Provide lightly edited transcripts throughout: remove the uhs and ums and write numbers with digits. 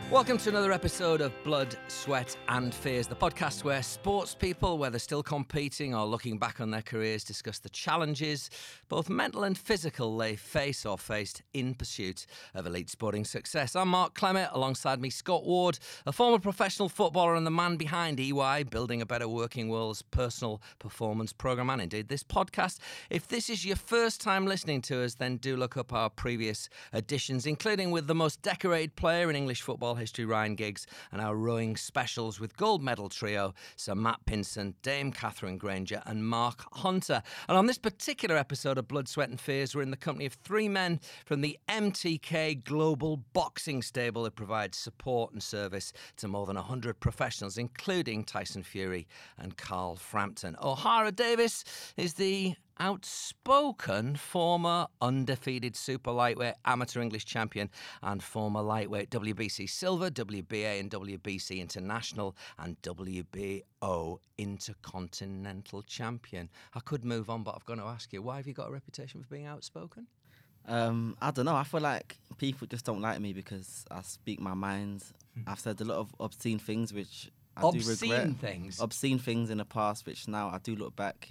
Welcome to another episode of Blood, Sweat and Fears, the podcast where sports people, whether still competing or looking back on their careers, discuss the challenges, both mental and physical, they face or faced in pursuit of elite sporting success. I'm Mark Clement, alongside me Scott Ward, a former professional footballer and the man behind EY, Building a Better Working World's personal performance programme, and indeed this podcast. If this is your first time listening to us, then do look up our previous editions, including with the most decorated player in English football history, Ryan Giggs, and our rowing specials with gold medal trio, Sir Matt Pinson, Dame Catherine Granger and Mark Hunter. And on this particular episode of Blood, Sweat and Fears, we're in the company of three men from the MTK Global Boxing Stable that provides support and service to more than 100 professionals, including Tyson Fury and Carl Frampton. O'Hara Davis is the outspoken former undefeated super lightweight amateur English champion and former lightweight WBC silver, WBA and WBC international and WBO intercontinental champion. I could move on, but I've got to ask you, why have you got a reputation for being outspoken? I don't know. I feel like people just don't like me because I speak my mind. I've said a lot of obscene things, which I do regret. Obscene things in the past, which now I do look back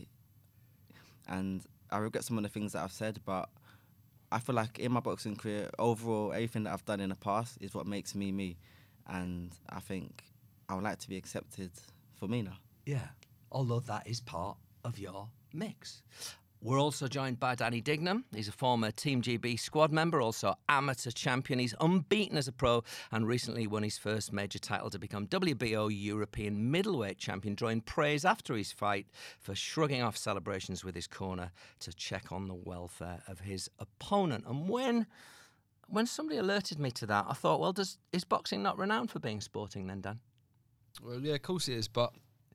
and I regret some of the things that I've said, but I feel like in my boxing career, overall, everything that I've done in the past is what makes me me. And I think I would like to be accepted for me now. Yeah, although that is part of your mix. We're also joined by Danny Dignam. He's a former Team GB squad member, also amateur champion. He's unbeaten as a pro and recently won his first major title to become WBO European middleweight champion, drawing praise after his fight for shrugging off celebrations with his corner to check on the welfare of his opponent. And when somebody alerted me to that, I thought, well, is boxing not renowned for being sporting then, Dan? Well, yeah, of course it is, but,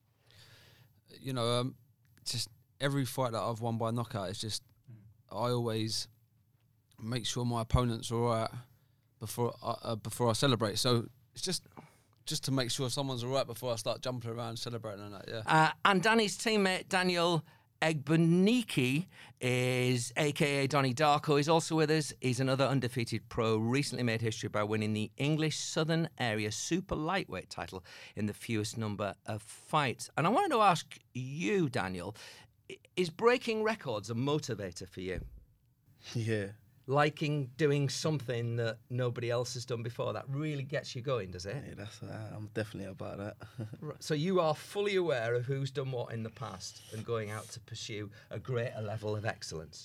you know, just every fight that I've won by knockout is just, I always make sure my opponent's all right before I celebrate. So it's just to make sure someone's all right before I start jumping around celebrating and that, yeah. And Danny's teammate, Daniel Egbeniki, is a.k.a. Donnie Darko. He's also with us. He's another undefeated pro, recently made history by winning the English Southern Area Super Lightweight title in the fewest number of fights. And I wanted to ask you, Daniel, is breaking records a motivator for you? Yeah. Liking doing something that nobody else has done before, that really gets you going, does it? Yeah, I'm definitely about that. So you are fully aware of who's done what in the past and going out to pursue a greater level of excellence?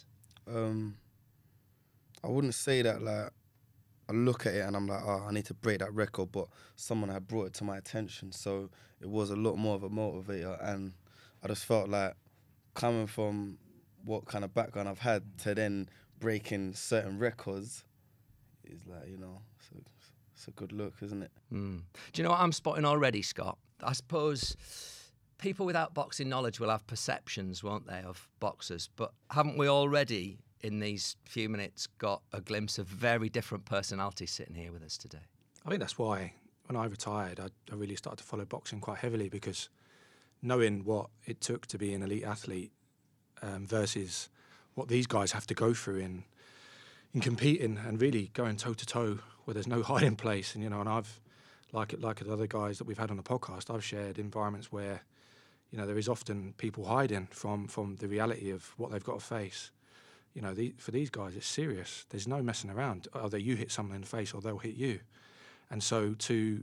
I wouldn't say that, like, I look at it and I'm like, I need to break that record, but someone had brought it to my attention, so it was a lot more of a motivator, and I just felt like coming from what kind of background I've had to then breaking certain records is like, you know, it's a good look, isn't it? Do you know what I'm spotting already, Scott? I suppose people without boxing knowledge will have perceptions, won't they, of boxers, but haven't we already in these few minutes got a glimpse of very different personalities sitting here with us today? I think that's why when I retired I really started to follow boxing quite heavily, because knowing what it took to be an elite athlete versus what these guys have to go through in competing and really going toe to toe where there's no hiding place. And, you know, and I've, like the other guys that we've had on the podcast, I've shared environments where, you know, there is often people hiding from the reality of what they've got to face. You know, for these guys, it's serious. There's no messing around. Either you hit someone in the face or they'll hit you. And so to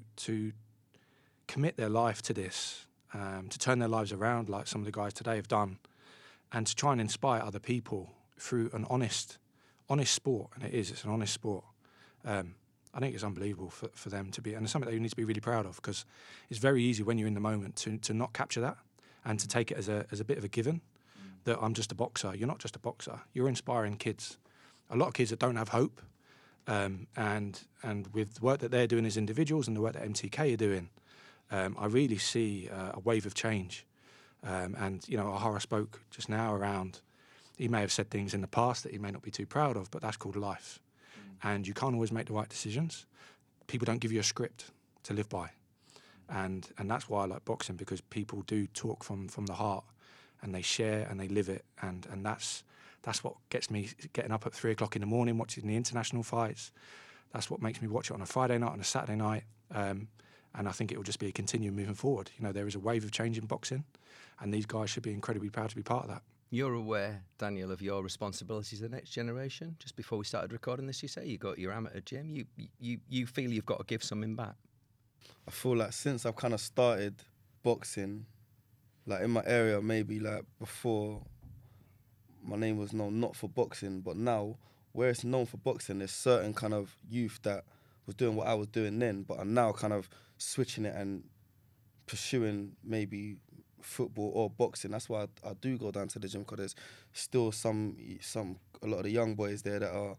commit their life to this, to turn their lives around like some of the guys today have done, and to try and inspire other people through an honest sport, and it's an honest sport. I think it's unbelievable for them to be, and it's something that you need to be really proud of, because it's very easy when you're in the moment to not capture that and to take it as a bit of a given that I'm just a boxer. You're not just a boxer. You're inspiring kids. A lot of kids that don't have hope, and with the work that they're doing as individuals and the work that MTK are doing, I really see a wave of change. And, you know, O'Hara spoke just now around, he may have said things in the past that he may not be too proud of, but that's called life. And you can't always make the right decisions. People don't give you a script to live by. And that's why I like boxing, because people do talk from the heart, and they share and they live it. And that's what gets me getting up at 3 o'clock in the morning, watching the international fights, that's what makes me watch it on a Friday night, on a Saturday night. And I think it will just be a continuum moving forward. You know, there is a wave of change in boxing, and these guys should be incredibly proud to be part of that. You're aware, Daniel, of your responsibilities to the next generation. Just before we started recording this, you say you got your amateur gym. You feel you've got to give something back. I feel like since I've kind of started boxing, like in my area, maybe like before, my name was known not for boxing, but now where it's known for boxing, there's certain kind of youth that was doing what I was doing then, but are now kind of switching it and pursuing maybe football or boxing. That's why I do go down to the gym, because there's still a lot of the young boys there that are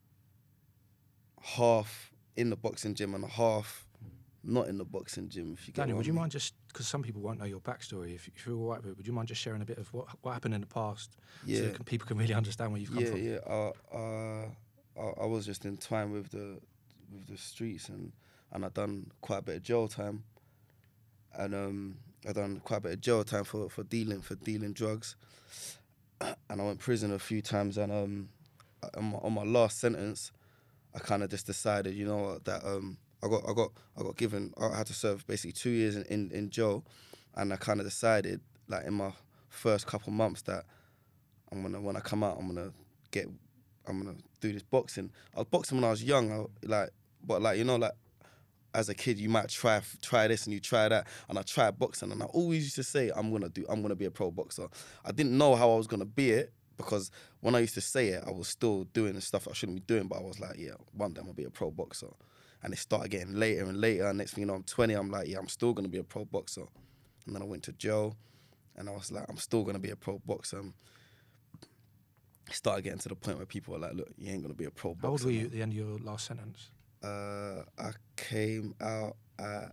half in the boxing gym and half not in the boxing gym. If you get Daniel, would you mind just, because some people won't know your backstory, if you're all right with it, would you mind just sharing a bit of what happened in the past, so that people can really understand where you've come from? I was just entwined with the streets, and I done quite a bit of jail time, and I done quite a bit of jail time for dealing drugs, and I went to prison a few times, and on my last sentence, I kind of just decided, you know, that I got given, I had to serve basically 2 years in jail, and I kind of decided, like in my first couple months, that when I come out, I'm gonna do this boxing. I was boxing when I was young, but you know, as a kid, you might try this and you try that, and I tried boxing, and I always used to say I'm gonna be a pro boxer. I didn't know how I was gonna be it, because when I used to say it, I was still doing the stuff I shouldn't be doing, but I was like, yeah, one day I'm gonna be a pro boxer. And it started getting later and later, and next thing you know, I'm 20, I'm like, yeah, I'm still gonna be a pro boxer. And then I went to jail, and I was like, I'm still gonna be a pro boxer. It started getting to the point where people were like, look, you ain't gonna be a pro boxer. How old were you at the end of your last sentence? I came out at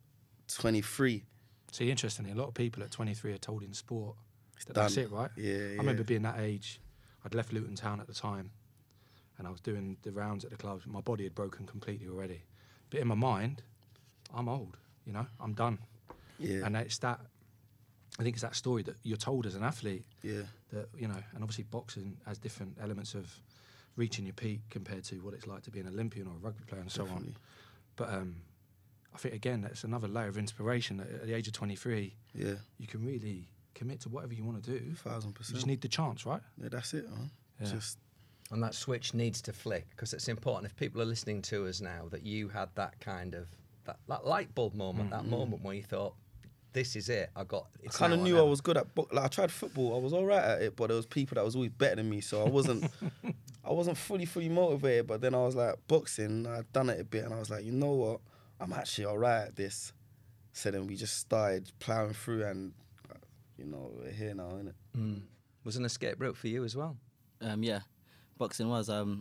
23. See, interestingly, a lot of people at 23 are told in sport that that's it, right? Yeah. I remember being that age. I'd left Luton Town at the time, and I was doing the rounds at the clubs. My body had broken completely already. But in my mind, I'm old, you know, I'm done. Yeah. And it's that, I think it's that story that you're told as an athlete. Yeah. That, you know, and obviously boxing has different elements of reaching your peak compared to what it's like to be an Olympian or a rugby player and so on. But I think, again, that's another layer of inspiration. At the age of 23, yeah, you can really commit to whatever you want to do. 1,000%. You just need the chance, right? Yeah, that's it, man. Yeah. And that switch needs to flick, because it's important, if people are listening to us now, that you had that kind of, that light bulb moment, that moment where you thought, this is it, I kind of knew I was good at I tried football, I was all right at it, but there was people that was always better than me, so I wasn't fully motivated. But then I was like, boxing, I'd done it a bit, and I was like, you know what, I'm actually all right at this. So then we just started ploughing through, and you know, we're here now, innit? Was an escape route for you as well? Yeah, boxing was. I'm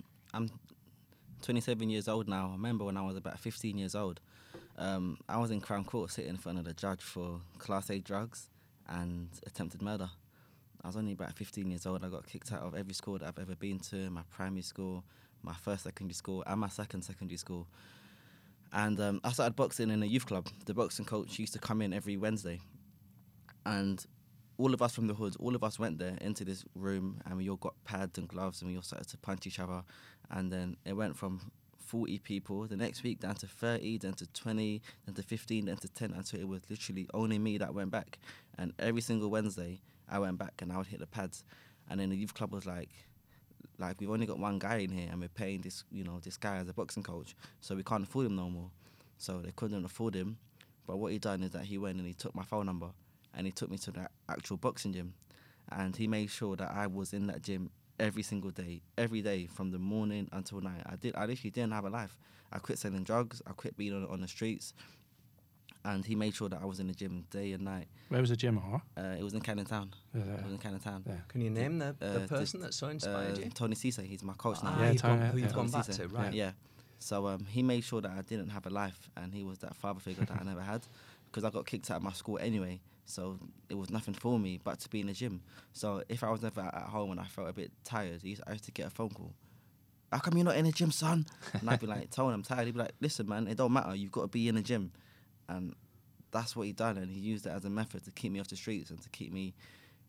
27 years old now. I remember when I was about 15 years old, I was in Crown Court sitting in front of the judge for Class A drugs and attempted murder. I was only about 15 years old. I got kicked out of every school that I've ever been to, my primary school, my first secondary school, and my second secondary school. And I started boxing in a youth club. The boxing coach used to come in every Wednesday. And all of us from the hood, all of us went there into this room, and we all got pads and gloves, and we all started to punch each other. And then it went from 40 people the next week down to 30, then to 20, then to 15, then to 10, until it was literally only me that went back. And every single Wednesday, I went back and I would hit the pads. And then the youth club was like, we've only got one guy in here, and we're paying this guy as a boxing coach, so we can't afford him no more. So they couldn't afford him. But what he done is that he went and he took my phone number, and he took me to that actual boxing gym, and he made sure that I was in that gym every single day, every day from the morning until night. I literally didn't have a life. I quit selling drugs. I quit being on the streets, and he made sure that I was in the gym day and night. Where was the gym, It was in Cannon Town. It was in Cannon Town. Yeah. Can you name the person that so inspired you? Tony Cisse. He's my coach now. Who you've gone back to, right? Yeah. So he made sure that I didn't have a life, and he was that father figure that I never had, because I got kicked out of my school anyway. So it was nothing for me but to be in the gym. So if I was ever at home and I felt a bit tired, I used to get a phone call. How come you're not in the gym, son? And I'd be like, Tony, I'm tired. He'd be like, listen, man, it don't matter. You've got to be in the gym. And that's what he done. And he used it as a method to keep me off the streets and to keep me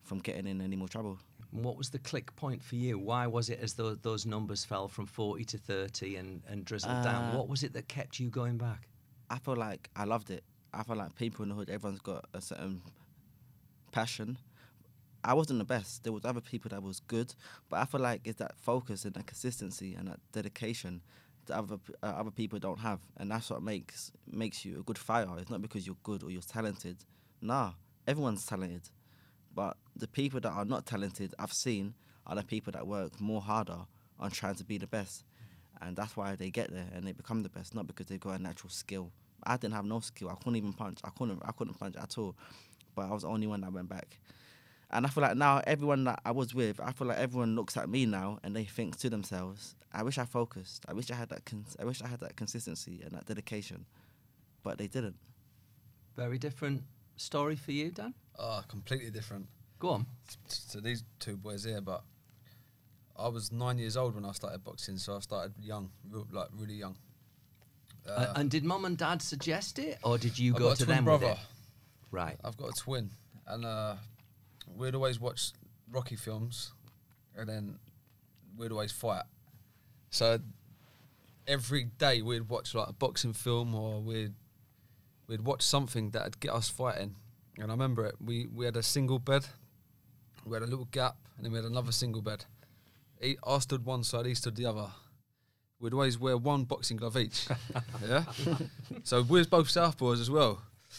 from getting in any more trouble. What was the click point for you? Why was it as though those numbers fell from 40 to 30 and drizzled down? What was it that kept you going back? I feel like I loved it. I feel like people in the hood, everyone's got a certain passion. I wasn't the best. There was other people that was good, but I feel like it's that focus and that consistency and that dedication that other people don't have, and that's what makes you a good fighter. It's not because you're good or you're talented. Nah, everyone's talented, but the people that are not talented, I've seen, are the people that work more harder on trying to be the best, and that's why they get there and they become the best. Not because they've got a natural skill. I didn't have no skill. I couldn't even punch. I couldn't punch at all, but I was the only one that went back. And I feel like now everyone that I was with, I feel like everyone looks at me now and they think to themselves, I wish I focused. I wish I had that consistency and that dedication, but they didn't. Very different story for you, Dan? Completely different. Go on. To these two boys here, but I was 9 years old when I started boxing, so I started young, really young. And did mum and dad suggest it, or did you go to them brother. with it? Right. I've got a twin, and we'd always watch Rocky films, and then we'd always fight. So every day we'd watch like a boxing film, or we'd watch something that'd get us fighting. And I remember it. We had a single bed, we had a little gap, and then we had another single bed. I stood one side, he stood the other. We'd always wear one boxing glove each. Yeah. So we was both southpaws as well.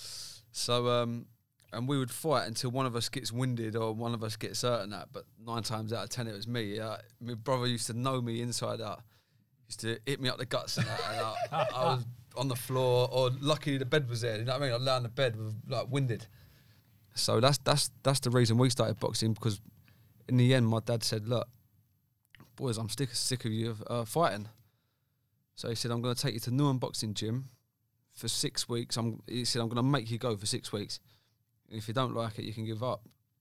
So and we would fight until one of us gets winded or one of us gets hurt and that. But 9 times out of 10 it was me. My brother used to know me inside out. Used to hit me up the guts and that. And I was on the floor, or luckily the bed was there. You know what I mean? I'd lay on the bed with like winded. So that's the reason we started boxing, because in the end my dad said, look, boys, I'm sick of you fighting. So he said, I'm going to take you to Newham Boxing Gym for 6 weeks. He said, I'm going to make you go for 6 weeks. If you don't like it, you can give up.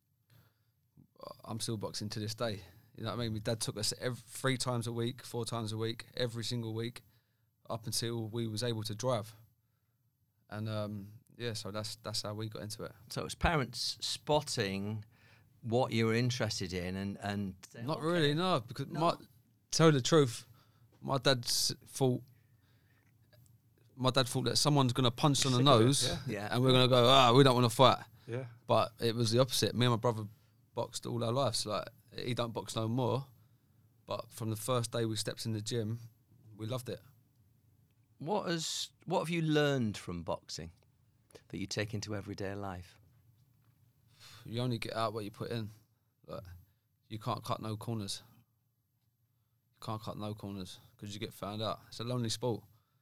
I'm still boxing to this day. You know what I mean? My dad took us 3 times a week, 4 times a week, every single week, up until we was able to drive. And so that's how we got into it. So it was parents spotting what you were interested in and not okay. Really, no, because tell you the truth, my dad thought that someone's going to punch us on the nose, and we're going to go, we don't want to fight. Yeah. But it was the opposite. Me and my brother boxed all our lives. Like, he don't box no more, but from the first day we stepped in the gym, we loved it. What have you learned from boxing that you take into everyday life? You only get out what you put in. Like, you can't cut no corners. You can't cut no corners because you get found out. It's a lonely sport.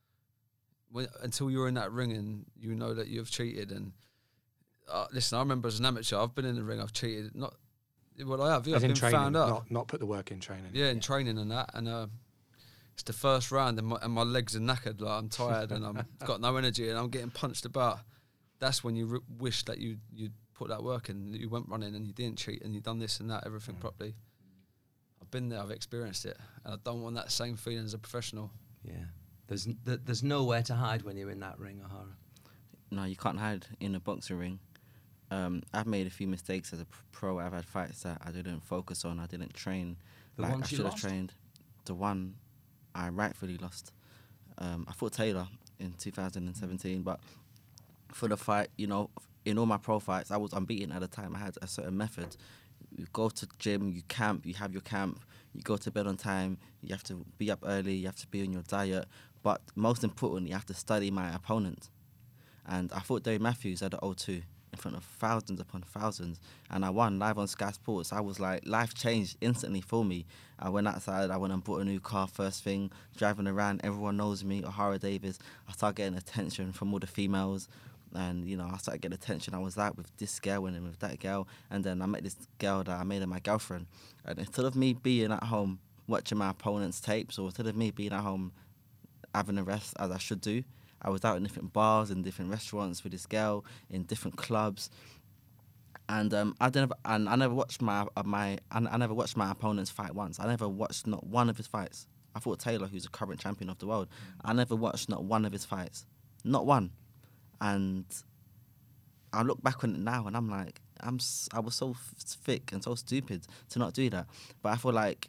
Until you're in that ring and you know that you've cheated. And listen, I remember as an amateur, I've been in the ring, I've cheated. I have been training, found out. Not put the work in training. Yeah, in training and that. And it's the first round and my legs are knackered. Like, I'm tired and I've got no energy and I'm getting punched about. That's when you wish that you'd put that work in, you went running and you didn't cheat and you done this and that, everything properly. I've been there, I've experienced it, and I don't want that same feeling as a professional. Yeah, there's nowhere to hide when you're in that ring, O'Hara. No, you can't hide in a boxing ring. I've made a few mistakes as a pro. I've had fights that I didn't focus on, I didn't train like I should have trained. The one I rightfully lost, I fought Taylor in 2017, but for the fight, in all my pro fights, I was unbeaten at the time. I had a certain method. You go to the gym, you camp, you have your camp, you go to bed on time, you have to be up early, you have to be on your diet, but most importantly, you have to study my opponent. And I fought Dave Matthews at the O2 in front of thousands upon thousands, and I won live on Sky Sports. I was like, life changed instantly for me. I went outside, I went and bought a new car first thing, driving around, everyone knows me, O'Hara Davies. I started getting attention from all the females. And, I started getting attention. I was out with this girl and then with that girl. And then I met this girl that I made her my girlfriend. And instead of me being at home watching my opponent's tapes, or instead of me being at home having a rest as I should do, I was out in different bars and different restaurants with this girl, in different clubs. And I never watched my opponent's fight once. I never watched not one of his fights. I fought Taylor, who's a current champion of the world. I never watched not one of his fights. Not one. And I look back on it now and I'm like, I was so thick and so stupid to not do that. But I feel like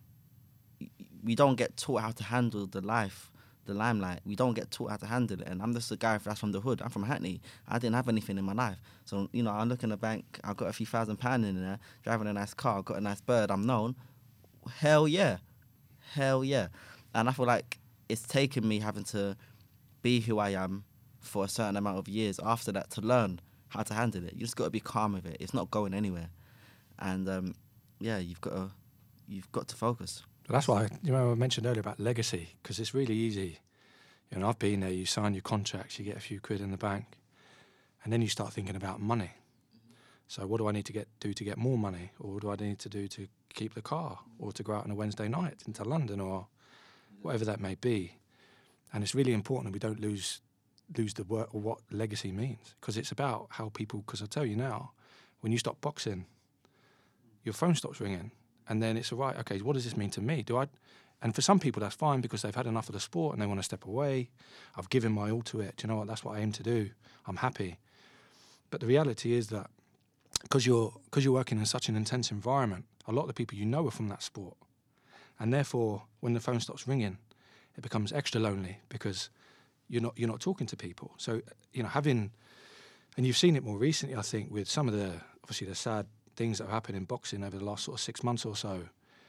we don't get taught how to handle the limelight. We don't get taught how to handle it. And I'm just a guy that's from the hood. I'm from Hackney. I didn't have anything in my life. So, you know, I look in the bank, I've got a few £1,000 in there, driving a nice car, got a nice bird, I'm known. Hell yeah. And I feel like it's taken me having to be who I am for a certain amount of years after that to learn how to handle it. You just got to be calm with it. It's not going anywhere. And, you've got to focus. But that's why, you know, I mentioned earlier about legacy, because it's really easy. You know, I've been there, you sign your contracts, you get a few quid in the bank, and then you start thinking about money. So what do I need to do to get more money? Or what do I need to do to keep the car? Or to go out on a Wednesday night into London, or whatever that may be. And it's really important that we don't lose the word or what legacy means, because it's about how people, because I tell you now, when you stop boxing, your phone stops ringing. And then it's all right, okay, what does this mean to me? And for some people, that's fine because they've had enough of the sport and they want to step away. I've given my all to it. Do you know what? That's what I aim to do. I'm happy. But the reality is that because you're working in such an intense environment, a lot of the people you know are from that sport. And therefore, when the phone stops ringing, it becomes extra lonely because you're not talking to people. So, you know, and you've seen it more recently, I think, with some of the sad things that have happened in boxing over the last sort of 6 months or so. It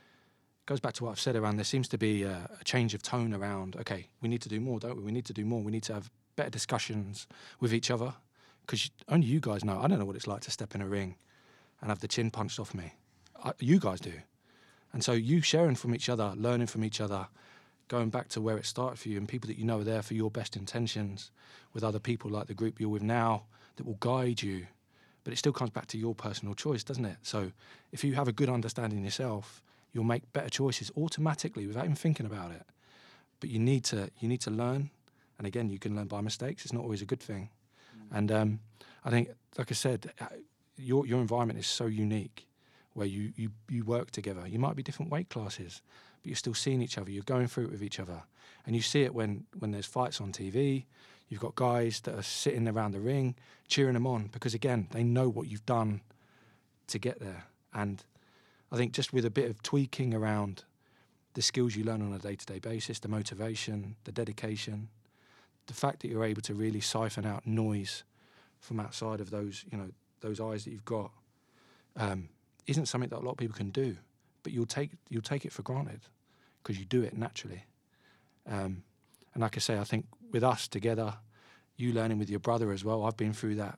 goes back to what I've said around there seems to be a change of tone around, okay, we need to do more, don't we? We need to do more. We need to have better discussions with each other, because only you guys know. I don't know what it's like to step in a ring and have the chin punched off me. You guys do. And so you sharing from each other, learning from each other, going back to where it started for you, and people that you know are there for your best intentions, with other people like the group you're with now that will guide you. But it still comes back to your personal choice, doesn't it? So if you have a good understanding yourself, you'll make better choices automatically without even thinking about it. But you need to learn. And again, you can learn by mistakes. It's not always a good thing. And I think, like I said, your environment is so unique, where you work together. You might be different weight classes, but you're still seeing each other. You're going through it with each other. And you see it when there's fights on TV. You've got guys that are sitting around the ring, cheering them on, because, again, they know what you've done to get there. And I think just with a bit of tweaking around the skills you learn on a day-to-day basis, the motivation, the dedication, the fact that you're able to really siphon out noise from outside of those eyes that you've got, isn't something that a lot of people can do. But you'll take it for granted because you do it naturally. And like I say, I think with us together, you learning with your brother as well, I've been through that.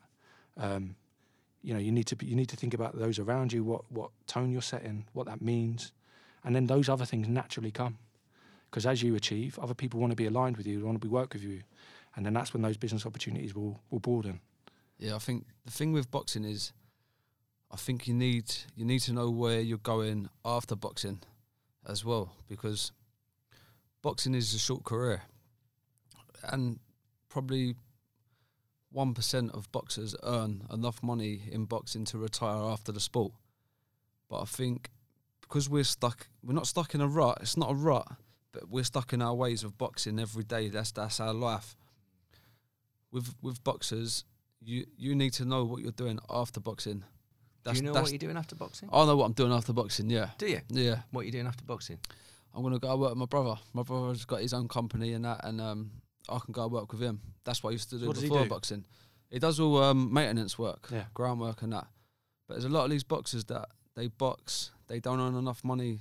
You need to think about those around you, what tone you're setting, what that means, and then those other things naturally come. Because as you achieve, other people want to be aligned with you, want to work with you, and then that's when those business opportunities will broaden. Yeah, I think the thing with boxing is, I think you need to know where you're going after boxing as well, because boxing is a short career, and probably 1% of boxers earn enough money in boxing to retire after the sport. But I think because we're not stuck in a rut. It's not a rut, but we're stuck in our ways of boxing every day. That's our life. With boxers, you need to know what you're doing after boxing. Do you know what you're doing after boxing? I know what I'm doing after boxing, yeah. Do you? Yeah. What are you doing after boxing? I'm going to go work with my brother. My brother's got his own company and that, and I can go work with him. That's what I used to do before boxing. He does all maintenance work, groundwork and that. But there's a lot of these boxers that they box, they don't earn enough money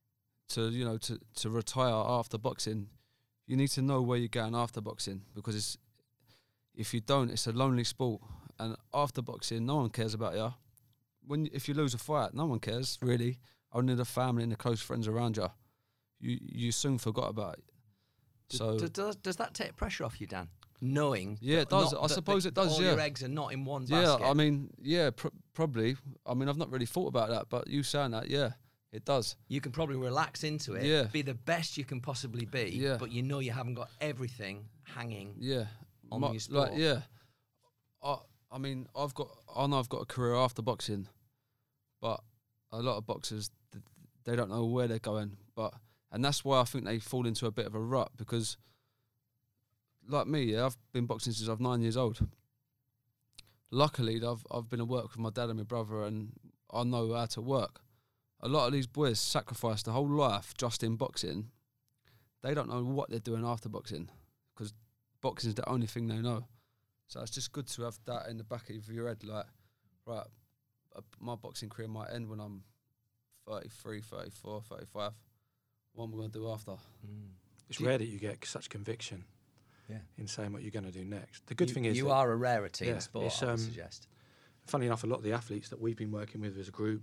to retire after boxing. You need to know where you're going after boxing, because if you don't, it's a lonely sport. And after boxing, no one cares about you. If you lose a fight, no one cares, really. Only the family and the close friends around you. You soon forgot about it. So does that take pressure off you, Dan? Knowing, yeah, it does. I suppose it does. All your eggs are not in one basket. Yeah, I mean, probably. I mean, I've not really thought about that, but you saying that, yeah, it does. You can probably relax into it, be the best you can possibly be, but you know you haven't got everything hanging. On your sport. I mean, I know I've got a career after boxing, but a lot of boxers, they don't know where they're going. And that's why I think they fall into a bit of a rut, because, like me, I've been boxing since I was 9 years old. luckily, I've been at work with my dad and my brother, and I know how to work. A lot of these boys sacrifice their whole life just in boxing. They don't know what they're doing after boxing, because boxing is the only thing they know. So it's just good to have that in the back of your head, like, right, my boxing career might end when I'm 33, 34, 35. What am I going to do after? It's rare that you get such conviction in saying what you're going to do next. The good thing is... You are a rarity in sport, I would suggest. Funny enough, a lot of the athletes that we've been working with as a group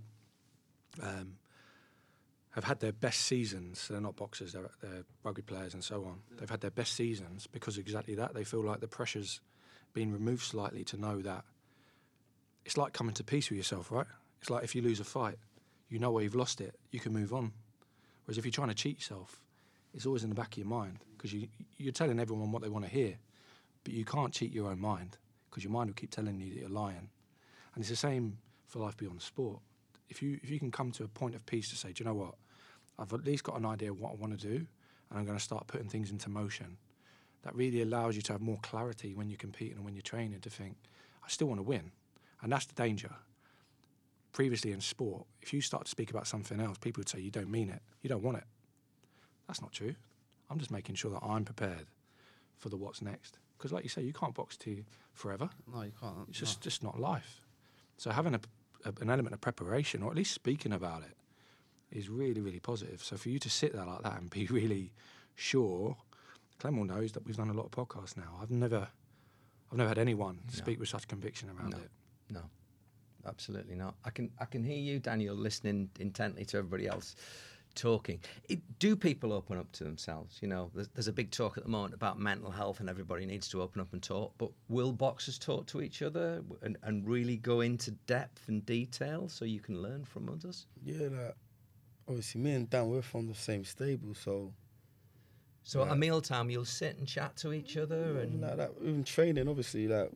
have had their best seasons. They're not boxers, they're rugby players and so on. They've had their best seasons because of exactly that. They feel like the pressure's been removed slightly to know that it's like coming to peace with yourself, right? It's like if you lose a fight, you know where you've lost it, you can move on. Whereas if you're trying to cheat yourself, it's always in the back of your mind because you're telling everyone what they want to hear, but you can't cheat your own mind because your mind will keep telling you that you're lying. And it's the same for life beyond sport. If you can come to a point of peace to say, do you know what, I've at least got an idea of what I want to do, and I'm going to start putting things into motion, that really allows you to have more clarity when you're competing and when you're training to think, I still want to win. And that's the danger. Previously in sport, if you start to speak about something else, people would say, you don't mean it, you don't want it. That's not true. I'm just making sure that I'm prepared for the what's next. Because like you say, you can't box to forever. No, you can't. It's just not life. So having an element of preparation, or at least speaking about it, is really, really positive. So for you to sit there like that and be really sure, Clemmell knows that we've done a lot of podcasts now. I've never had anyone speak with such conviction around it. No, absolutely not. I can hear you, Daniel, listening intently to everybody else talking. Do people open up to themselves? You know, there's a big talk at the moment about mental health and everybody needs to open up and talk, but will boxers talk to each other and really go into depth and detail so you can learn from others? Yeah, like, obviously me and Dan, we're from the same stable, so... So at a mealtime, you'll sit and chat to each other? And like that, even training, obviously, like,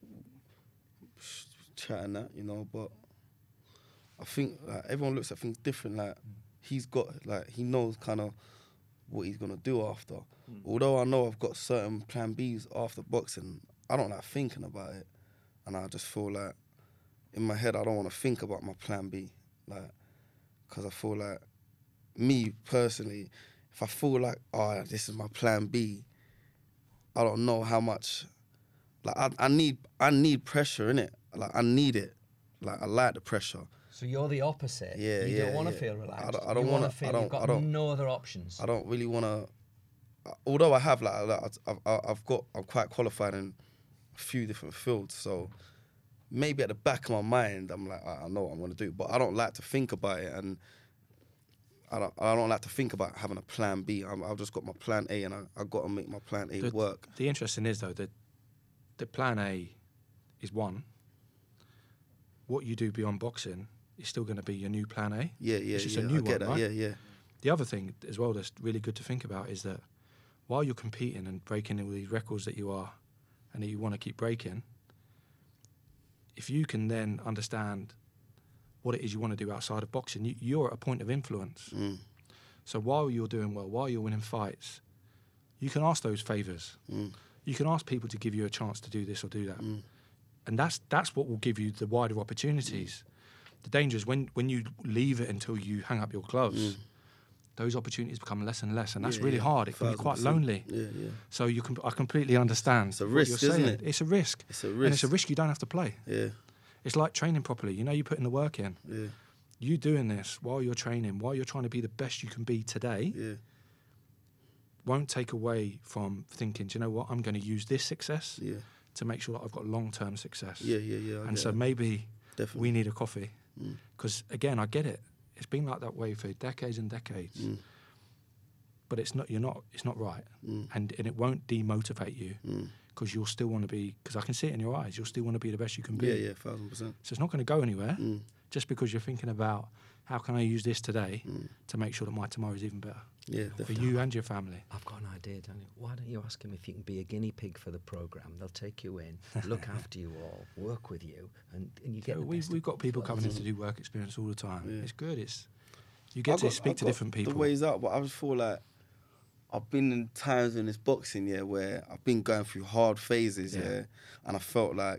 chatting that, you know, but I think like everyone looks at things different, like, he's got, like, he knows kind of what he's going to do after. Although I know I've got certain plan Bs after boxing, I don't like thinking about it. And I just feel like, in my head, I don't want to think about my plan B. Like, because I feel like, me personally, if I feel like, oh, this is my plan B, I don't know how much, like, I need pressure, innit? Like, I need it. Like, I like the pressure. So you're the opposite. Yeah, you don't want to feel relaxed. I don't want to feel you've got no other options. I don't really want to. Although I have, I'm quite qualified in a few different fields. So maybe at the back of my mind, I'm like, I know what I'm going to do, but I don't like to think about it, and I don't like to think about having a plan B. I've just got my plan A, and I got to make my plan A work. The interesting is though that the plan A is one. What you do beyond boxing is still going to be your new plan A. Yeah, it's just a new one, right? Yeah. The other thing as well that's really good to think about is that while you're competing and breaking all these records that you are and that you want to keep breaking, if you can then understand what it is you want to do outside of boxing, you're at a point of influence. So while you're doing well, while you're winning fights, you can ask those favours. You can ask people to give you a chance to do this or do that. And that's what will give you the wider opportunities. The danger is when you leave it until you hang up your gloves, those opportunities become less and less, and that's really hard. It can be quite lonely. Yeah. So I completely understand. It's a risk, isn't it? It's a risk. It's a risk. And it's a risk you don't have to play. Yeah. It's like training properly. You know, you put in the work in. Yeah. You doing this while you're training, while you're trying to be the best you can be today, won't take away from thinking, do you know what, I'm going to use this success to make sure that I've got long-term success. Yeah. And so maybe Definitely. we need a coffee. Because, again, I get it. It's been like that way for decades and decades. But it's not right. And it won't demotivate you because you'll still want to be, because I can see it in your eyes, you'll still want to be the best you can be. Yeah, 1,000%. So it's not going to go anywhere just because you're thinking about how can I use this today to make sure that my tomorrow is even better. Yeah, definitely. For you and your family. I've got an idea, Daniel. Why don't you ask him if you can be a guinea pig for the programme? They'll take you in, look after you all, work with you, and you get We've got people coming in to do work experience all the time. Yeah. It's good. You get to speak to different people. The ways out, but I just feel like I've been in times in this boxing, where I've been going through hard phases, and I felt like,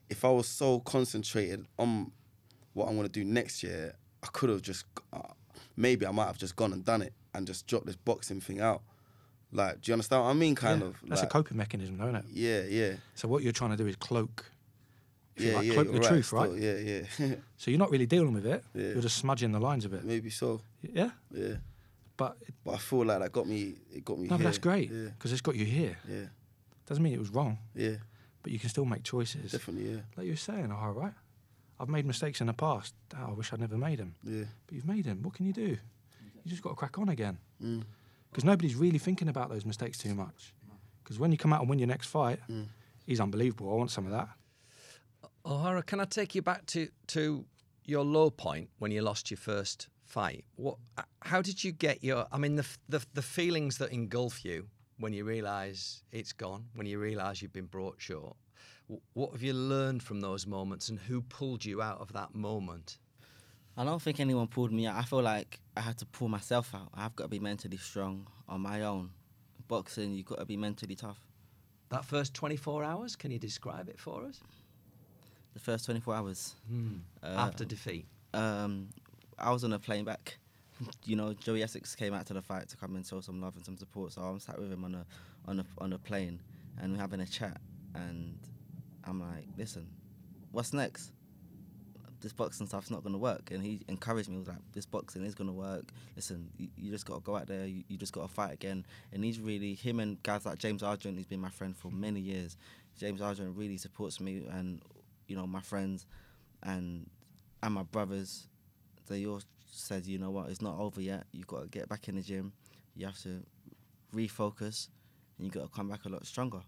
if I was so concentrated on what I'm going to do next year, I could have just, maybe I might have just gone and done it and just dropped this boxing thing out. Like, do you understand what I mean? Kind of. That's like, a coping mechanism, though, isn't it? Yeah, yeah. So what you're trying to do is cloak, cloak the truth, right? Yeah, yeah. So you're not really dealing with it. Yeah. You're just smudging the lines of it. Maybe so. Yeah. Yeah. But I feel like that got me. It got me. No, here. but that's great because it's got you here. Yeah. Doesn't mean it was wrong. Yeah. But you can still make choices. Definitely, yeah. Like you were saying, all right. I've made mistakes in the past. I wish I'd never made them. Yeah. But you've made them. What can you do? You just got to crack on again. Mm. Because nobody's really thinking about those mistakes too much. Because when you come out and win your next fight, he's unbelievable. I want some of that. O'Hara, can I take you back to your low point when you lost your first fight? How did you get the feelings that engulf you when you realise it's gone, when you realise you've been brought short? What have you learned from those moments, and who pulled you out of that moment? I don't think anyone pulled me out. I feel like I had to pull myself out. I've got to be mentally strong on my own. Boxing, you've got to be mentally tough. That first 24 hours, can you describe it for us? The first 24 hours. After defeat? I was on a plane back. You know, Joey Essex came out to the fight to come and show some love and some support. So I'm sat with him on a plane, and we're having a chat. And I'm like, listen, what's next? This boxing stuff's not going to work. And he encouraged me. He was like, this boxing is going to work. Listen, you just got to go out there. You just got to fight again. And he's really, him and guys like James Argent, he's been my friend for many years. James Argent really supports me and, you know, my friends and my brothers. They all said, you know what, it's not over yet. You've got to get back in the gym. You have to refocus. And you got to come back a lot stronger.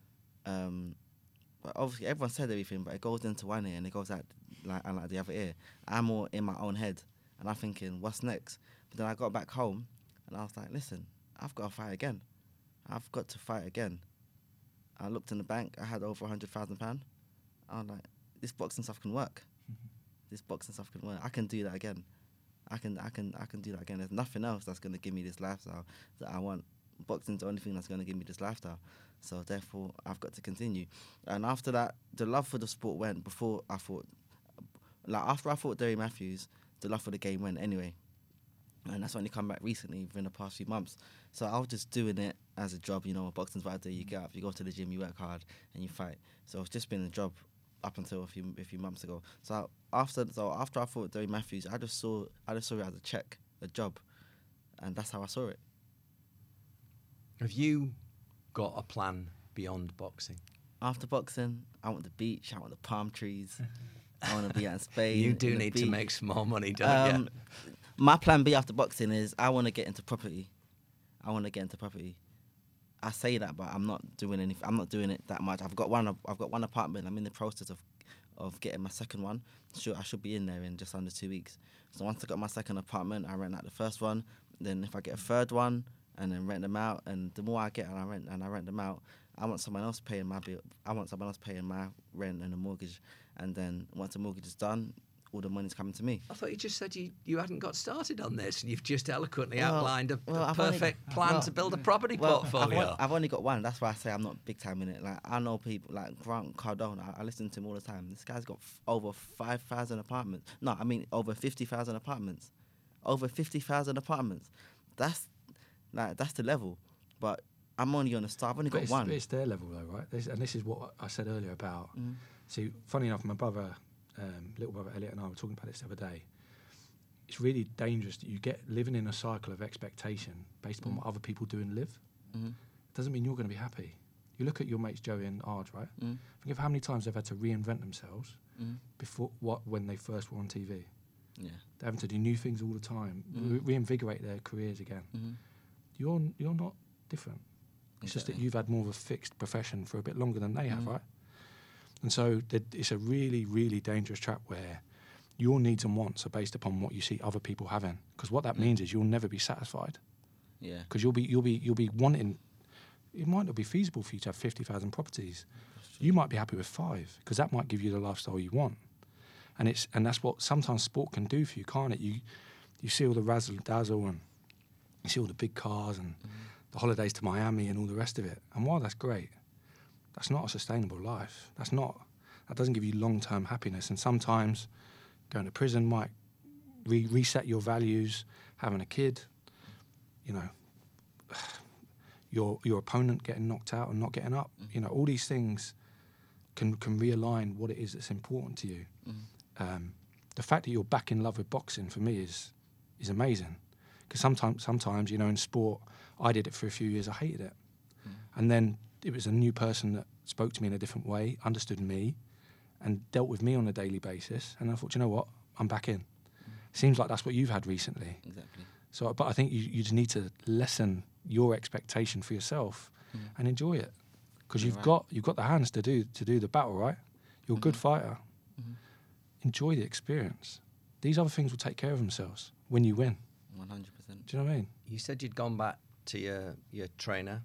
But obviously, everyone said everything, but it goes into one ear and it goes out like the other ear. I'm more in my own head, and I'm thinking, what's next? But then I got back home, and I was like, listen, I've got to fight again. I've got to fight again. I looked in the bank. I had over £100,000. I was like, this boxing stuff can work. This boxing stuff can work. I can do that again. I can do that again. There's nothing else that's going to give me this lifestyle that I want. Boxing's the only thing that's going to give me this lifestyle. So therefore, I've got to continue. And after that, the love for the sport went before I fought. Like after I fought Derry Matthews, the love for the game went anyway. And that's only come back recently within the past few months. So I was just doing it as a job. You know, boxing's what I do. You get up, you go to the gym, you work hard, and you fight. So it's just been a job up until a few months ago. So after I fought Derry Matthews, I just saw it as a check, a job, and that's how I saw it. Have you got a plan beyond boxing? After boxing, I want the beach, I want the palm trees, I want to be out in Spain. You do need to make some more money, don't you? My plan B after boxing is I want to get into property. I say that, but I'm not doing anything. I'm not doing it that much. I've got one apartment. I'm in the process of getting my second one. Sure, I should be in there in just under 2 weeks. So once I got my second apartment, I rent out the first one. Then if I get a third one, and then rent them out, and the more I get and I rent them out, I want someone else paying my bill. I want someone else paying my rent and the mortgage. And then once the mortgage is done, all the money's coming to me. I thought you just said you hadn't got started on this, and you've just eloquently outlined a perfect plan to build a property portfolio. I've only got one. That's why I say I'm not big time in it. Like I know people like Grant Cardone. I listen to him all the time. This guy's got over 5,000 apartments. No, I mean over 50,000 apartments. Over 50,000 apartments. That's the level. But I'm only on the start. I've only got one. It's their level though, right? This is what I said earlier about. See, funny enough, my brother. Little brother Elliot and I were talking about this the other day. It's really dangerous that you get living in a cycle of expectation based upon what other people do and live. It doesn't mean you're going to be happy. You look at your mates Joey and Arj, right? Think of how many times they've had to reinvent themselves when they first were on TV. Yeah, they're having to do new things all the time, reinvigorate their careers again. You're not different. It's just that you've had more of a fixed profession for a bit longer than they have, right? And so it's a really, really dangerous trap where your needs and wants are based upon what you see other people having. Because what that means is you'll never be satisfied. Yeah. Because you'll be wanting. It might not be feasible for you to have 50,000 properties. You might be happy with 5 because that might give you the lifestyle you want. And that's what sometimes sport can do for you, can't it? You see all the razzle dazzle and you see all the big cars and the holidays to Miami and all the rest of it. And while that's great, that's not a sustainable life. That's that doesn't give you long-term happiness. And sometimes going to prison might reset your values. Having a kid, you know, your opponent getting knocked out and not getting up, you know, all these things can realign what it is that's important to you. The fact that you're back in love with boxing for me is amazing, because sometimes, you know, in sport, I did it for a few years, I hated it, and then it was a new person that spoke to me in a different way, understood me, and dealt with me on a daily basis, and I thought, you know what, I'm back in. Seems like that's what you've had recently. Exactly. So, but I think you just need to lessen your expectation for yourself and enjoy it, because you've got the hands to do the battle, right? You're a good fighter. Enjoy the experience. These other things will take care of themselves when you win. 100%. Do you know what I mean? You said you'd gone back to your trainer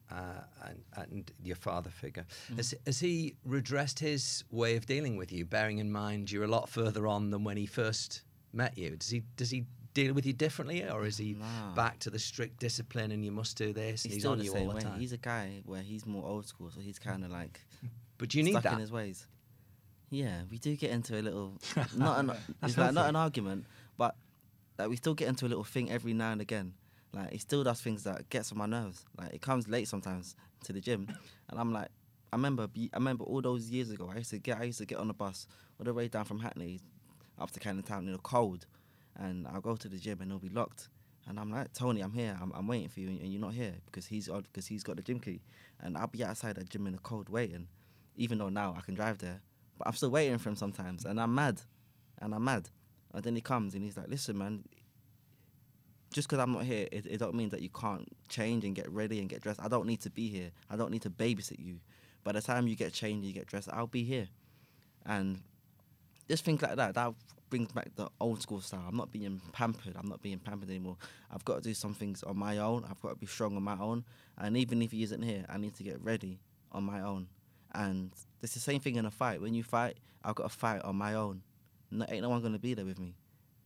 and your father figure. Has he redressed his way of dealing with you, bearing in mind you're a lot further on than when he first met you? Does he deal with you differently, or is he back to the strict discipline and you must do this and he's on you all the time? He's a guy where he's more old school, so he's kind of like but do you need stuck that in his ways. Yeah, we do get into a little not an argument, but like we still get into a little thing every now and again. Like he still does things that gets on my nerves. Like it comes late sometimes to the gym, and I'm like, I remember all those years ago. I used to get on the bus all the way down from Hackney up to Camden Town in the cold, and I'll go to the gym and it'll be locked. And I'm like, Tony, I'm here. I'm waiting for you, and you're not here because he's got the gym key, and I'll be outside that gym in the cold waiting, even though now I can drive there, but I'm still waiting for him sometimes, and I'm mad. And then he comes and he's like, listen, man, just because I'm not here, it don't mean that you can't change and get ready and get dressed. I don't need to be here. I don't need to babysit you. By the time you get changed, you get dressed, I'll be here. And just things like that brings back the old school style. I'm not being pampered anymore. I've got to do some things on my own. I've got to be strong on my own. And even if he isn't here, I need to get ready on my own. And it's the same thing in a fight. When you fight, I've got to fight on my own. Ain't no one going to be there with me.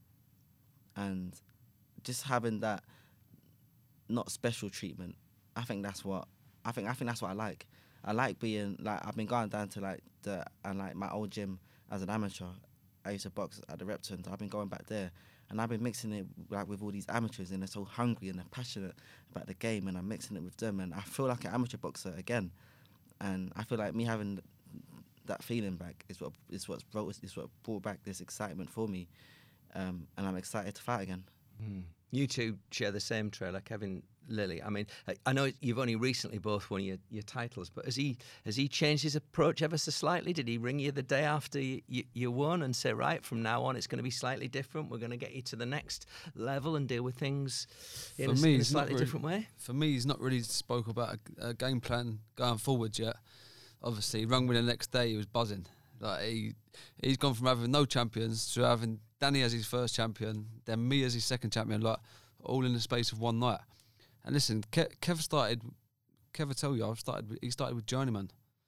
And just having that not special treatment, I think that's what I like. I like being like, I've been going down to like my old gym as an amateur. I used to box at the Reptons. I've been going back there, and I've been mixing it like with all these amateurs, and they're so hungry and they're passionate about the game, and I'm mixing it with them, and I feel like an amateur boxer again. And I feel like me having that feeling back is what brought back this excitement for me, and I'm excited to fight again. You two share the same trailer, Kevin, Lily. I mean, I know you've only recently both won your titles, but has he changed his approach ever so slightly? Did he ring you the day after you won and say, right, from now on it's going to be slightly different, we're going to get you to the next level and deal with things in a slightly different way? For me, he's not really spoke about a game plan going forward yet. Obviously, he rang me the next day, he was buzzing. Like he's gone from having no champions to having Danny as his first champion, then me as his second champion, like all in the space of one night. And listen, Kev will tell you, he started with Journeyman.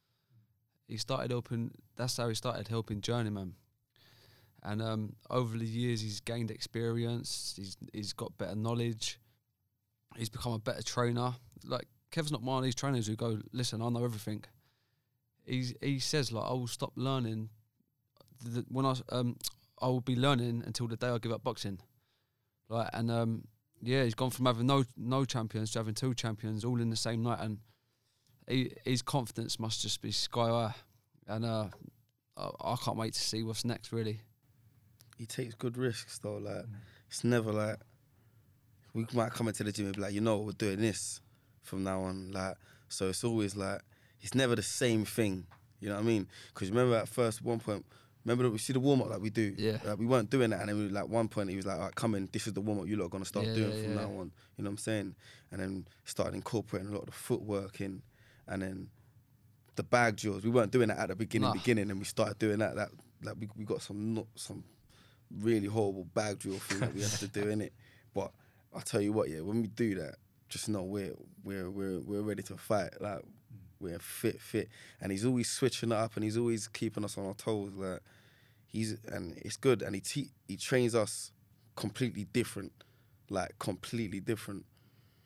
That's how he started helping Journeyman. And over the years, he's gained experience, he's got better knowledge, he's become a better trainer. Like, Kev's not one of these trainers who go, listen, I know everything. He says, like, I will stop learning when I will be learning until the day I give up boxing. Like, and he's gone from having no champions to having 2 champions all in the same night, and his confidence must just be sky high. And I can't wait to see what's next, really. He takes good risks though. Like it's never like we might come into the gym and be like, you know, we're doing this from now on. Like, so it's always like it's never the same thing. You know what I mean? Because remember at first one point. Remember, we see the warm-up like we do. Yeah. Like, we weren't doing that, and then we like one point he was like, "All right, come in. This is the warm-up you lot are gonna start doing from now on." You know what I'm saying? And then started incorporating a lot of the footwork in, and then the bag drills. We weren't doing that at the beginning, and we started doing that. That like we got some really horrible bag drill thing that we have to do in it. But I'll tell you what, when we do that, just know we're ready to fight. Like we're fit, and he's always switching it up, and he's always keeping us on our toes. Like and it's good, and he trains us completely different.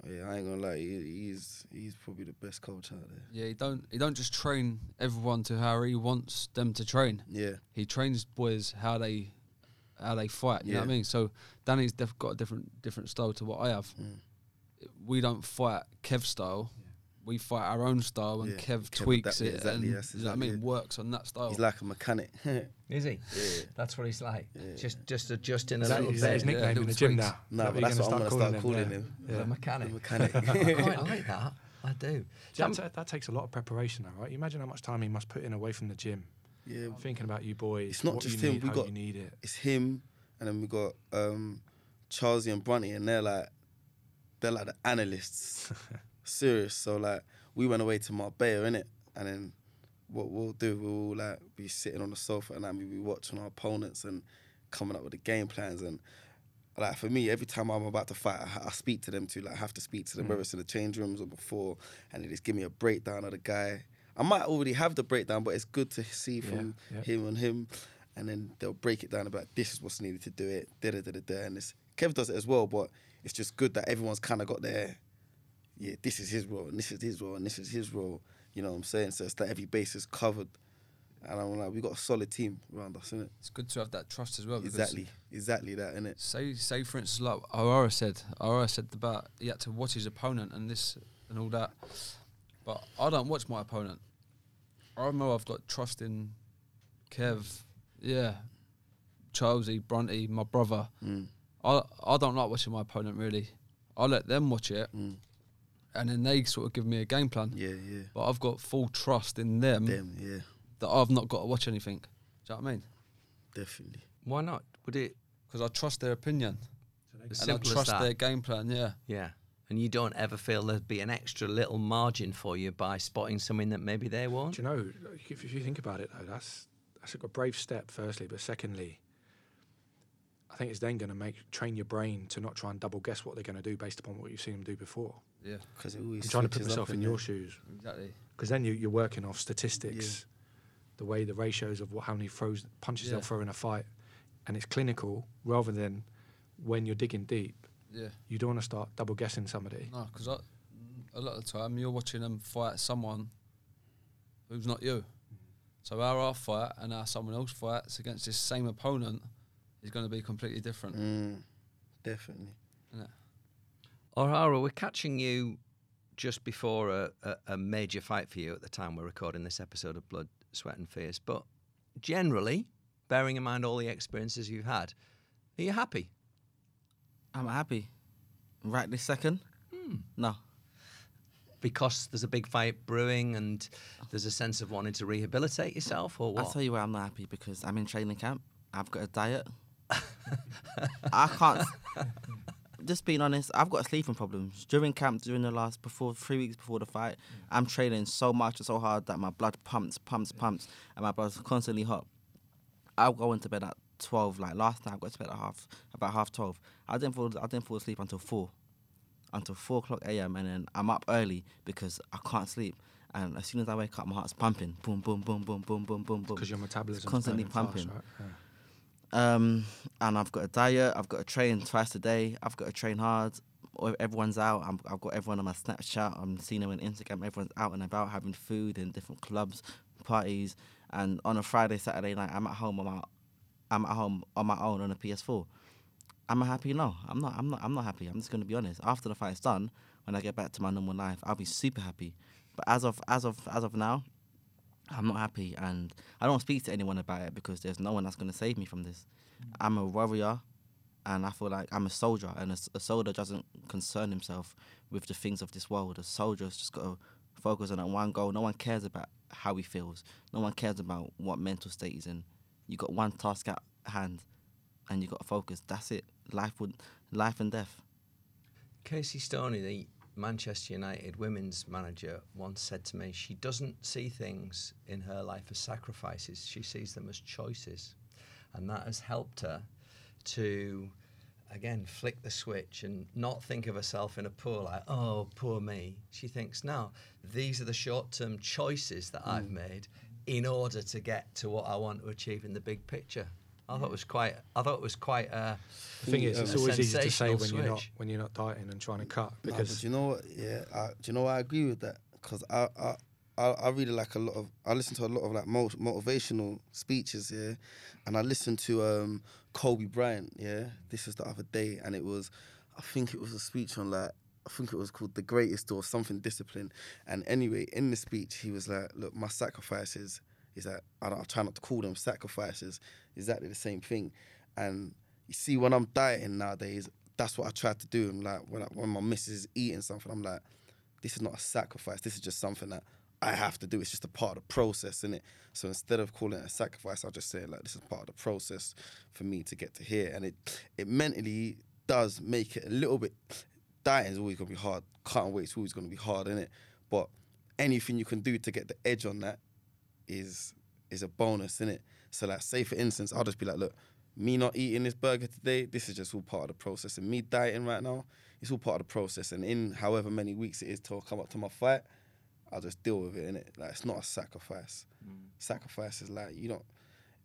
Yeah, I ain't gonna lie. He's probably the best coach out there. Yeah, he don't just train everyone to how he wants them to train. Yeah, he trains boys how they fight. You know what I mean? So Danny's got a different style to what I have. We don't fight Kev style. We fight our own style, and Kev tweaks it. Exactly, and you know what I mean? Works on that style. He's like a mechanic. Is he? Yeah. That's what he's like. Yeah. Just adjusting a Is little bit. His nickname in the gym now? No, but that's what I'm going to start calling him. The mechanic. The mechanic. I quite like that. I do. That takes a lot of preparation, though, right? You imagine how much time he must put in away from the gym. Yeah. Thinking about you boys. It's not just him. You need it. It's him, and then we got Charlesy and Brunty, and they're like the analysts. Serious. So like we went away to Marbella, innit? And then what we'll do, we'll like be sitting on the sofa and like we be watching our opponents and coming up with the game plans. And like for me, every time I'm about to fight, I speak to them too. Like I have to speak to them, whether it's in the change rooms or before, and they just give me a breakdown of the guy. I might already have the breakdown, but it's good to see from him and him, and then they'll break it down about this is what's needed to do it, and Kev does it as well, but it's just good that everyone's kind of got their, this is his role, and this is his role, and this is his role, you know what I'm saying? So it's that every base is covered, and I'm like, we got a solid team around us, innit? It's good to have that trust as well. Exactly that, innit? Say for instance, like Aurora said about he had to watch his opponent and this and all that. But I don't watch my opponent. I know I've got trust in Kev, Charlesy, Brunty, my brother. I don't like watching my opponent really. I let them watch it, and then they sort of give me a game plan. Yeah. But I've got full trust in them. That I've not got to watch anything. Do you know what I mean? Definitely. Why not? Would it? Because I trust their opinion. And I trust their game plan. Yeah. And you don't ever feel there'd be an extra little margin for you by spotting something that maybe they won't? Do you know, if you think about it, though, that's a brave step, firstly. But secondly, I think it's then going to train your brain to not try and double guess what they're going to do based upon what you've seen them do before. Yeah. Because I'm trying to put myself in your shoes. Exactly. Because then you're working off statistics, the way the ratios of how many punches they'll throw in a fight. And it's clinical rather than when you're digging deep. Yeah. You don't want to start double guessing somebody. No, because a lot of the time you're watching them fight someone who's not you. So our fight and how someone else fights against this same opponent is going to be completely different. Definitely. Isn't it? Aurora, we're catching you just before a major fight for you at the time we're recording this episode of Blood, Sweat and Fears. But generally, bearing in mind all the experiences you've had, are you happy? I'm happy. Right this second? No. Because there's a big fight brewing and there's a sense of wanting to rehabilitate yourself, or what? I'll tell you why I'm not happy, because I'm in training camp. I've got a diet. I can't... Just being honest, I've got sleeping problems. During camp, during the last 3 weeks before the fight, I'm training so much and so hard that my blood pumps, and my blood's constantly hot. I'll go into bed at 12. Like last night, I got to bed at about half 12. I didn't fall asleep until 4 o'clock a.m. and then I'm up early because I can't sleep. And as soon as I wake up, my heart's pumping, boom, boom, boom, boom, boom, boom, boom, boom. Because your metabolism's constantly pumping. Fast, right? And I've got a diet. I've got to train twice a day. I've got to train hard. Everyone's out. I've got everyone on my Snapchat. I'm seeing them on Instagram. Everyone's out and about having food in different clubs, parties. And on a Friday, Saturday night, I'm at home on my own on a PS4. Am I happy? No, I'm not happy. I'm just going to be honest. After the fight's done, when I get back to my normal life, I'll be super happy. But as of now, I'm not happy, and I don't speak to anyone about it because there's no one that's going to save me from this. I'm a warrior, and I feel like I'm a soldier, and a soldier doesn't concern himself with the things of this world. A soldier's just got to focus on that one goal. No one cares about how he feels. No one cares about what mental state he's in. You got one task at hand, and you got to focus. That's it. Life and death. Casey Stoney, the Manchester United women's manager, once said to me she doesn't see things in her life as sacrifices, she sees them as choices, and that has helped her to again flick the switch and not think of herself in a oh poor me. She thinks, no, these are the short-term choices that I've made in order to get to what I want to achieve in the big picture. I thought it was quite. The thing is, it's always easy to say switch. when you're not dieting and trying to cut. Because but you know what? Yeah, do you know why I agree with that? Because I really like I listen to a lot of like motivational speeches, yeah, and I listened to Kobe Bryant, yeah. This was the other day, and I think it was a speech on like. I think it was called The Greatest or something discipline. And anyway, in the speech, he was like, look, my sacrifices is that I try not to call them sacrifices, exactly the same thing. And you see, when I'm dieting nowadays, that's what I try to do. And like when my missus is eating something, I'm like, this is not a sacrifice. This is just something that I have to do. It's just a part of the process, innit? So instead of calling it a sacrifice, I'll just say like, this is part of the process for me to get to here. And it mentally does make it a little bit. Dieting is always going to be hard. Cutting weight is always going to be hard, innit? But anything you can do to get the edge on that is a bonus, innit? So, like, say, for instance, I'll just be like, look, me not eating this burger today, this is just all part of the process. And me dieting right now, it's all part of the process. And in however many weeks it is till I come up to my fight, I'll just deal with it, innit? Like, it's not a sacrifice. Sacrifice is like, you don't...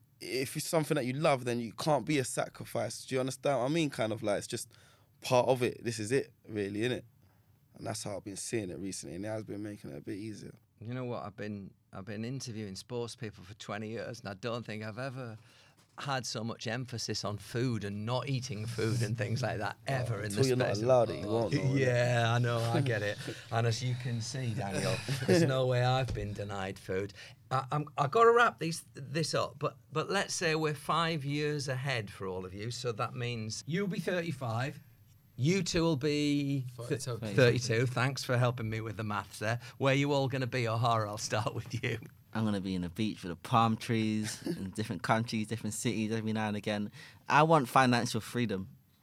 If it's something that you love, then you can't be a sacrifice. Do you understand what I mean? Kind of like, it's just... part of it. This is it, really, innit? And that's how I've been seeing it recently, and it has been making it a bit easier. You know what? I've been interviewing sports people for 20 years, and I don't think I've ever had so much emphasis on food and not eating food and things like that ever in the space. You're not allowed it, you won't know. Yeah, I know, I get it. And as you can see, Daniel, there's no way I've been denied food. I've got to wrap this up, but let's say we're 5 years ahead for all of you, so that means you'll be 35. You two will be 32. Thanks for helping me with the maths there. Where are you all going to be, O'Hara? I'll start with you. I'm going to be in the beach with the palm trees in different countries, different cities every now and again. I want financial freedom.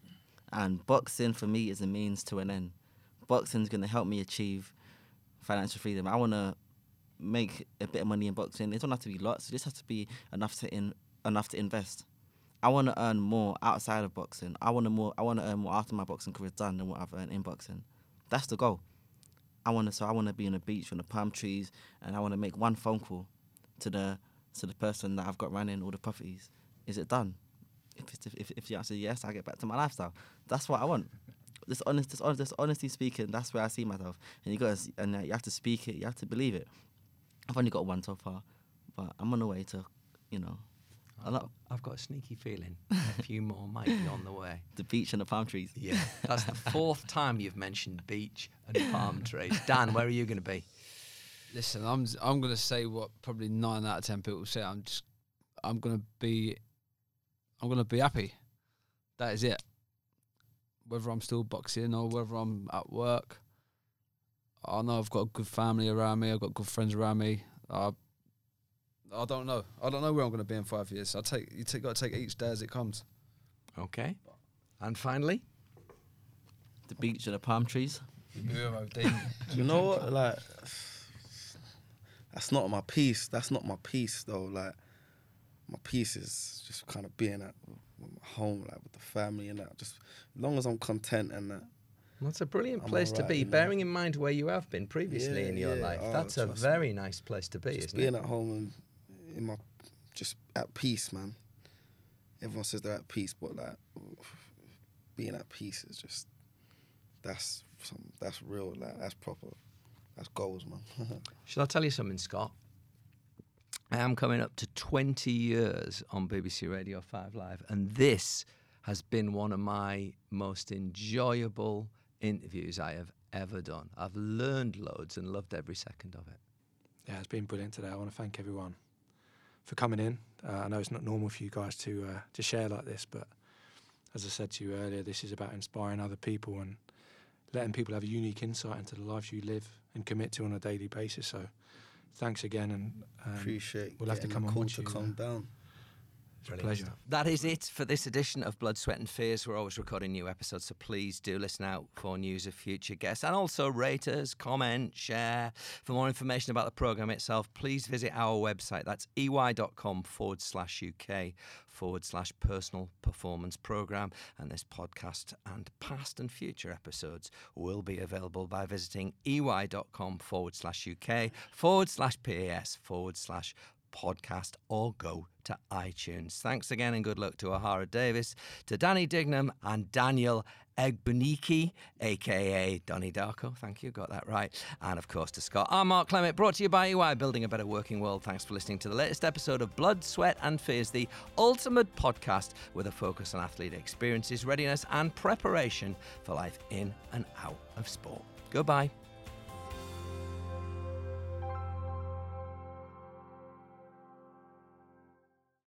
And boxing, for me, is a means to an end. Boxing's going to help me achieve financial freedom. I want to make a bit of money in boxing. It don't have to be lots. It just has to be enough to invest. I want to earn more outside of boxing. I want to earn more after my boxing career is done than what I've earned in boxing. That's the goal. I want to be on the beach with the palm trees, and I want to make one phone call to the person that I've got running all the properties. Is it done? If you answer yes, I get back to my lifestyle. That's what I want. Just honestly speaking, that's where I see myself. And you have to speak it. You have to believe it. I've only got one so far, but I'm on the way to, I've got a sneaky feeling a few more might be on the way. The beach and the palm trees. Yeah, that's the fourth time you've mentioned beach and palm trees. Dan, where are you going to be? Listen, I'm going to say what probably 9 out of 10 people say. I'm going to be happy. That is it. Whether I'm still boxing or whether I'm at work, I know I've got a good family around me. I've got good friends around me. I don't know. I don't know where I'm going to be in 5 years. Got to take each day as it comes. Okay. And finally, the beach and the palm trees. You know what? Like, that's not my peace. That's not my peace, though. Like, my peace is just kind of being at home, like with the family and that. Just as long as I'm content and that. That's a brilliant place to be, bearing in mind where you have been previously in your life. That's a very nice place to be, isn't it? Being at home and just at peace, man. Everyone says they're at peace, but like being at peace is just that's real, like that's proper. That's goals, man. Shall I tell you something, Scott? I am coming up to 20 years on BBC Radio 5 Live, and this has been one of my most enjoyable interviews I have ever done. I've learned loads and loved every second of it. Yeah, it's been brilliant today. I want to thank everyone for coming in. I know it's not normal for you guys to share like this, but as I said to you earlier, this is about inspiring other people and letting people have a unique insight into the lives you live and commit to on a daily basis. So thanks again, and appreciate we'll have to come and watch you. Calm down. It's a pleasure. That is it for this edition of Blood, Sweat and Fears. We're always recording new episodes, so please do listen out for news of future guests. And also rate us, comment, share. For more information about the programme itself, please visit our website. That's ey.com/UK/personal performance programme. And this podcast and past and future episodes will be available by visiting ey.com/UK/PAS/. podcast or go to iTunes. Thanks again and good luck to O'Hara Davis, to Danny Dignam and Daniel Egbunike, a.k.a. Donnie Darko. Thank you, got that right. And, of course, to Scott. I'm Mark Clement, brought to you by EY, building a better working world. Thanks for listening to the latest episode of Blood, Sweat and Fears, the ultimate podcast with a focus on athlete experiences, readiness and preparation for life in and out of sport. Goodbye.